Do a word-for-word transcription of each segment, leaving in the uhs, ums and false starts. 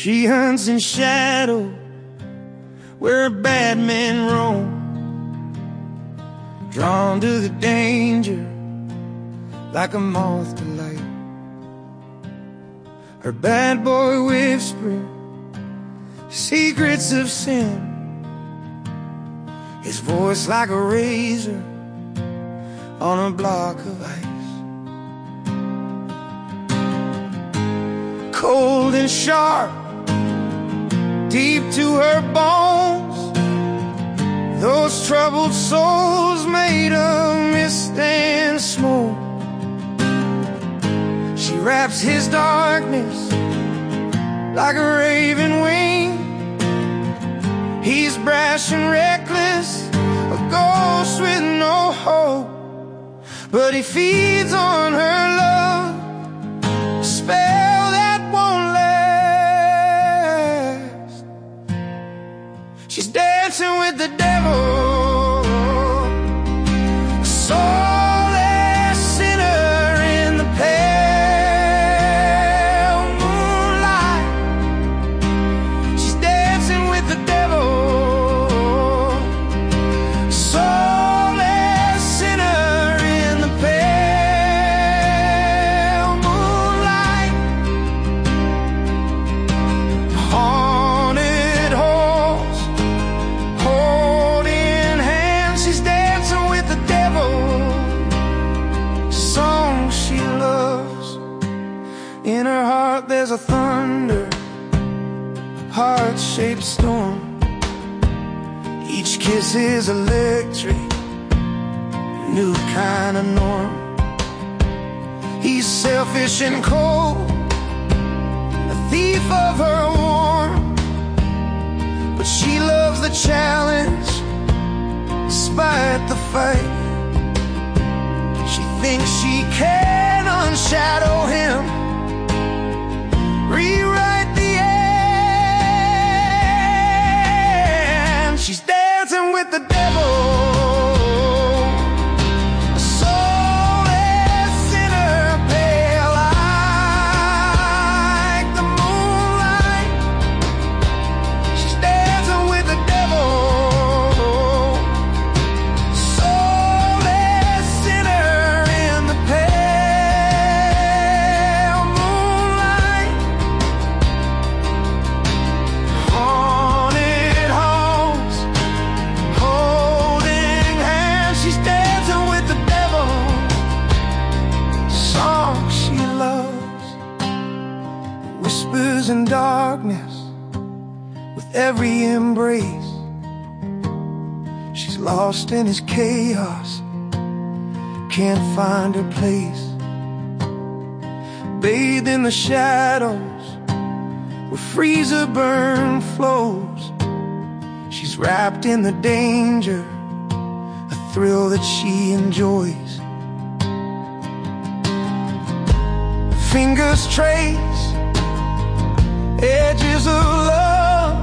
She hunts in shadow where bad men roam, drawn to the danger like a moth to light. Her bad boy whispering secrets of sin, his voice like a razor on a block of ice. Cold and sharp, deep to her bones, those troubled souls made of mist and smoke. She wraps his darkness like a raven wing. He's brash and reckless, a ghost with no hope, but he feeds on her love, a spell that won't last. She's dancing with the devil, a soulless sinner in the pale moonlight. She's dancing with the devil, soulless sinner in the pale moonlight. Haunted halls, holding hands. She's dancing with the devil, song she loves. In her heart there's a thunder, heart-shaped storm. Each kiss is electric, new kind of norm. He's selfish and cold, a thief of her warmth, but she loves the challenge despite the fight. She thinks she can unshadow him, rewrite the end. She's dancing with the devil, a soulless sinner, pale like the moonlight. She's dancing with the devil, soulless sinner in the pale moonlight. Haunted halls, holding hands. She's dancing with the devil, song she loves. Whispers in darkness with every embrace. She's lost in his chaos, can't find her place. Bathed in the shadows where freezer burn flows. She's wrapped in the danger, a thrill that she enjoys. Fingers trace edges of love,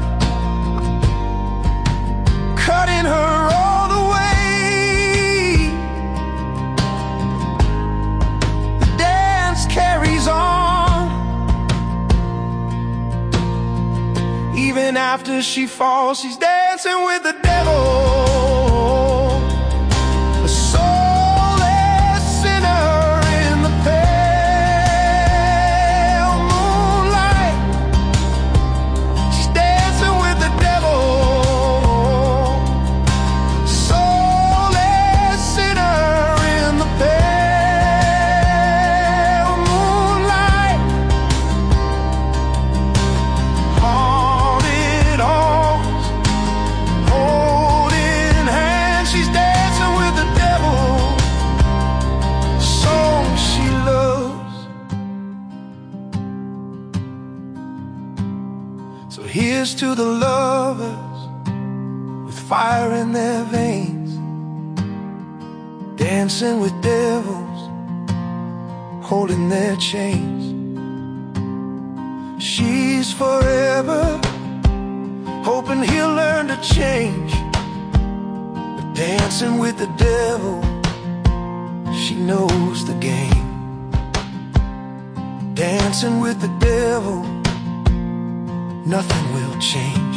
cutting her all the way. The dance carries on, even after she falls. She's dancing with the devil, a soulless sinner in the pale moonlight. She's dancing with the devil, soulless sinner in the pale moonlight. Haunted halls, holding hands. She's dancing with the devil, song she loves. So here's to the lovers with fire in their veins, dancing with devils, holding their chains. She's forever hoping he'll learn to change, but dancing with the devil, she knows the game. Dancing with the devil, nothing will change.